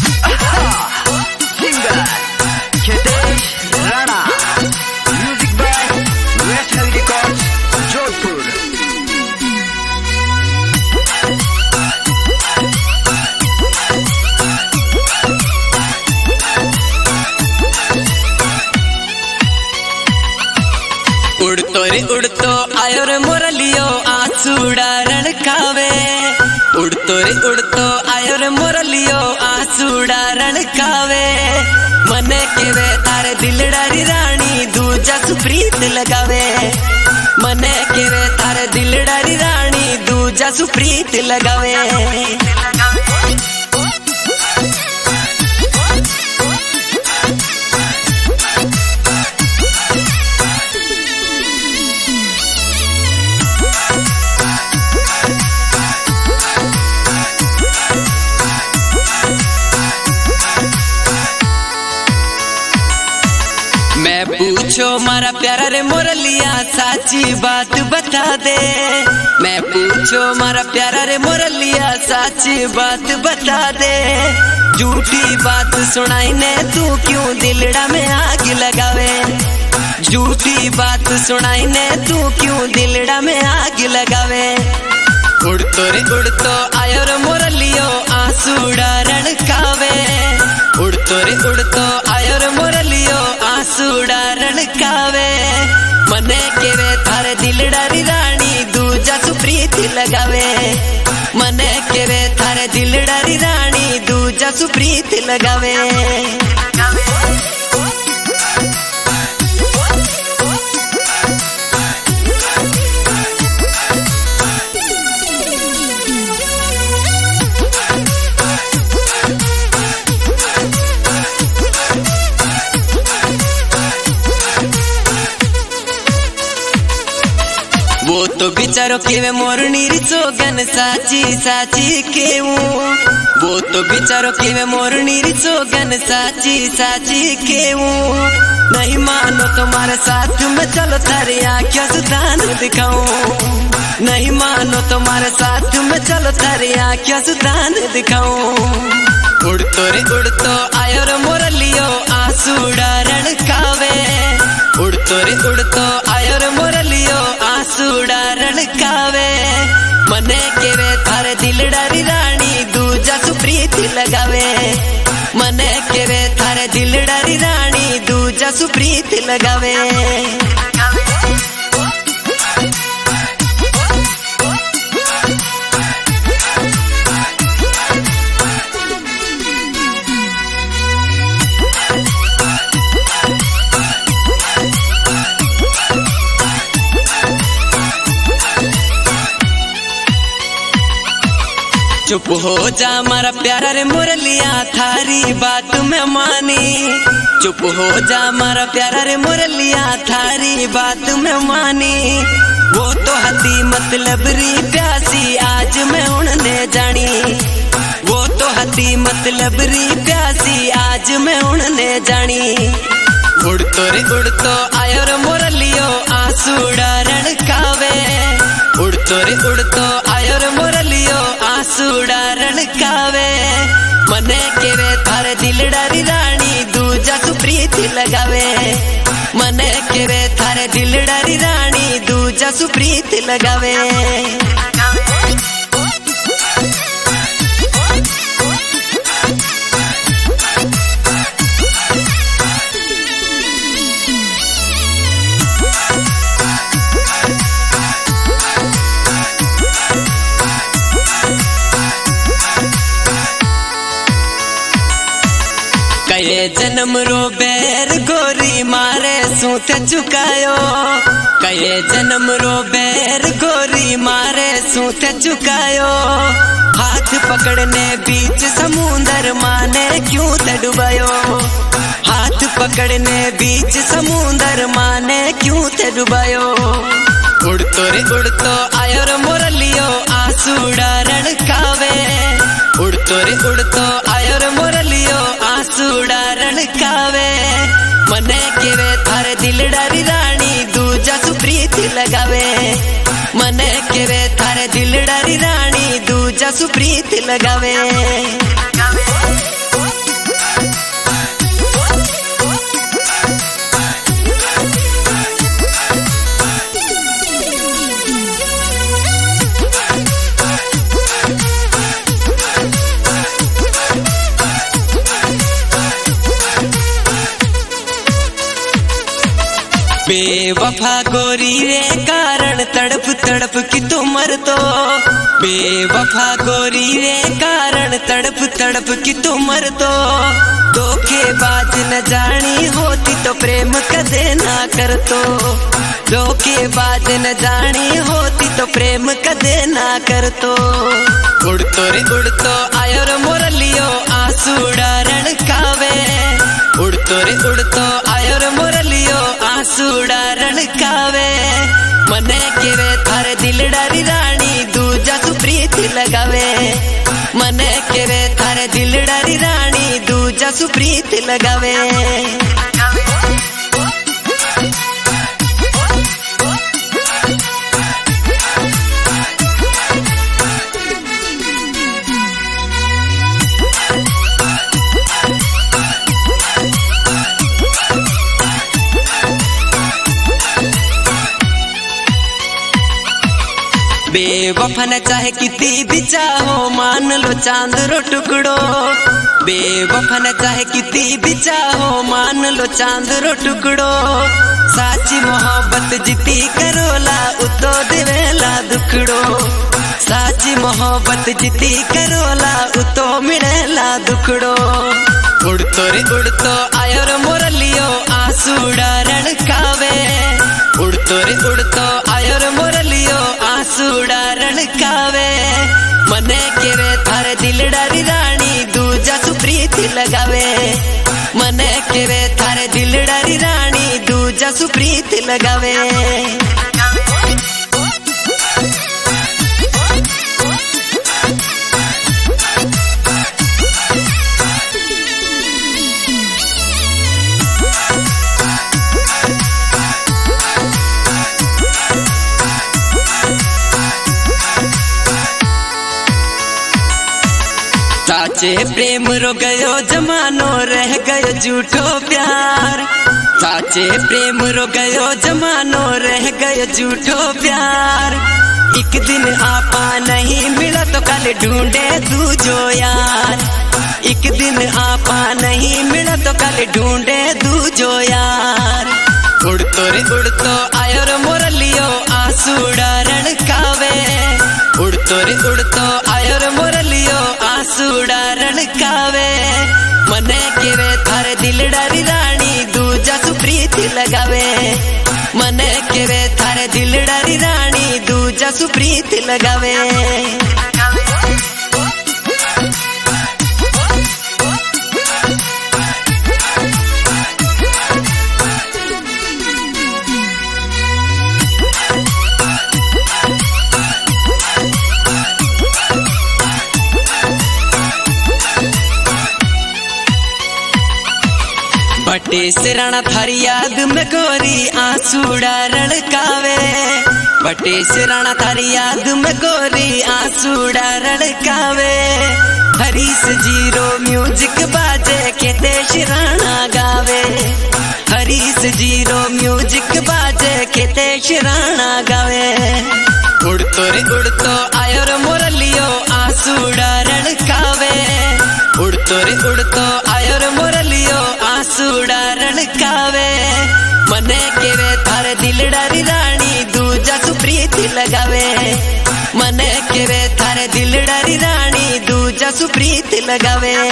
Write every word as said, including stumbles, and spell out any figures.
उड़तो रे उड़तो आयो रे मोरलियो आंसूड़ा रणकावे। उड़तो रे उड़तो आयो रे मोरलियो आंसूड़ा रणकावे। मने केवे तारे दिलडारी रानी दूजा सुप्रीत लगावे। मने केवे तारे दिलडारी रानी दूजा सुप्रीत लगावे। मैं पूछो मारा प्यारा रे मोरलिया साची बात बता दे। मैं पूछो मारा प्यारा रे मोरलिया साची बात बता दे। झूठी बात सुनाई ने तू क्यों दिलड़ा में आग लगावे। झूठी बात सुनाई ने तू क्यों दिलड़ा में आग लगावे। उड़तो रे उड़तो आयो रे मोरलियो आंसूड़ा रणकावे। उड़तो रे उड़तो आयो रे मोरलियो आंसूड़ा रणकावे। मने केवे थारे दिलडारी रानी दूजा सुप्रीत लगावे। मने केवे थारे दिलडारी रानी दूजा सुप्रीत लगावे। वो तो बिचारो केवे मोरनी री सोगन साची साची केवू। वो तो बिचारो केवे मोरनी री सोगन साची साची केवू। नहीं मानो तुम्हारे साथ में चलो थारी आँखों से दान दिखाऊं। नहीं मानो तुम्हारे साथ में चलो थारी आँखों से दान दिखाऊं। उड़तो रे उड़तो आयो रे मोरलियो आंसूड़ा रणकावे। उड़तो रे उड़तो आयो रे मोरलियो आंसूड़ा रणकावे। मने केवे थारे दिलडारी रानी दूजा सुप्रीत लगावे। मने केवे थारे दिलडारी रानी दूजा सुप्रीत लगावे। चुप हो जा मारा प्यारा रे मोरलिया थारी बात में मानी। चुप हो जा मारा प्यारा रे मोरलिया थारी बात में मानी। वो तो हती मतलब री प्यासी आज मैं उड़ने जानी। वो तो हती मतलब री प्यासी आज मैं उड़ने जानी। उड़तो रे उड़तो आयो रे मोरलियो आंसूड़ा रणकावे। उड़तो रे उड़तो आयो रे मोरलियो आंसूड़ा रणकावे। मने केवे थारे दिलडारी रानी दूजा सुप्रीत लगावे। मने केवे थारे दिलडारी रानी दूजा सुप्रीत लगावे। कये जन्म रो बैर गोरी मारे सूते चुकायो। कये जन्म रो बैर गोरी मारे सूते चुकायो। हाथ पकड़ने बीच समुंदर माने क्यों तड़ुबायो। हाथ पकड़ने बीच समुंदर माने क्यों तड़ुबायो। उड़तो रे उड़तो आयो रे मोरलियो आंसूड़ा रणकावे। उड़तो रे उड़तो आयो रे मोरलियो आंसूड़ा रणकावे। मने केवे थारे दिलडारी रानी दूजा सुप्रीत लगावे। मने केवे थारे दिलडारी रानी दूजा सुप्रीत लगावे। बेवफा गोरी रे कारण तड़प तड़प की तो मर तो बेवफा गोरी रे कारण तड़प तड़प की तो मर तो धोखेबाज न जानी होती तो प्रेम कदे ना कर तो धोखेबाज न जानी होती तो प्रेम कदे ना कर तो उड़तो रे उड़तो आयो रे मोरलियो आंसू डारण कावे उड़तो रे उड़तो आयो रे मोरलियो आंसू डारण कावे मने केवे थारे दिल डारी रानी दूजा सुप्रीत लगावे मने केवे थारे दिल डारी रानी दूजा सुप्रीत लगावे बेवफा न चाहे कितनी भी चाहो मान लो चांद रो टुकड़ो बेवफा न चाहे कितनी भी चाहो मान लो चांद रो टुकड़ो साची मोहब्बत जिती करोला उतो दिवेला दुखड़ो साची मोहब्बत जिती करोला उतो मिलेला दुखड़ो उड़तो रे उड़तो आयो रे मोरलियो आंसू डारण कावे उड़तो रे उड़तो आयो रे मोरलियो आंसू डारण कावे मने केवे थारे दिल डारी रानी दूजा सुप्रीत लगावे मने केवे थारे दिल डारी रानी दूजा सुप्रीत लगावे साचे प्रेम रो गयो जमानो रह गयो झूठो प्यार साचे प्रेम रो गयो जमानो रह गयो झूठो प्यार एक दिन आपा नहीं मिला तो कल ढूंढे तू जो यार एक दिन आपा नहीं मिला तो कल ढूंढे तू जो यार उड़तो रे उड़तो आयो रे मोरलियो आंसू डारण कावे उड़तो रे उड़तो आयो रे मोरलियो आंसू डारण कावे मने केवे थारे दिल डारी रानी दूजा सुप्रीत लगावे मने केवे थारे दिल डारी रानी दूजा सुप्रीत लगावे बटे सिराना थारी याद में गोरी आंसू डारण कावे बटे सिराना थारी याद में गोरी आंसू डारण कावे हरीश जीरो म्यूजिक बाजे केते शिराना गावे हरीश जीरो म्यूजिक बाजे केते शिराना गावे उड़तो रे उड़तो आयो रे मोरलियो आंसू डारण कावे उड़तो रे उड़तो आयो रे मोरलियो आंसू डारण कावे मने केवे थारे दिल डारी रानी दूजा सुप्रीत लगावे मने केवे थारे दिल डारी रानी दूजा सुप्रीत लगावे।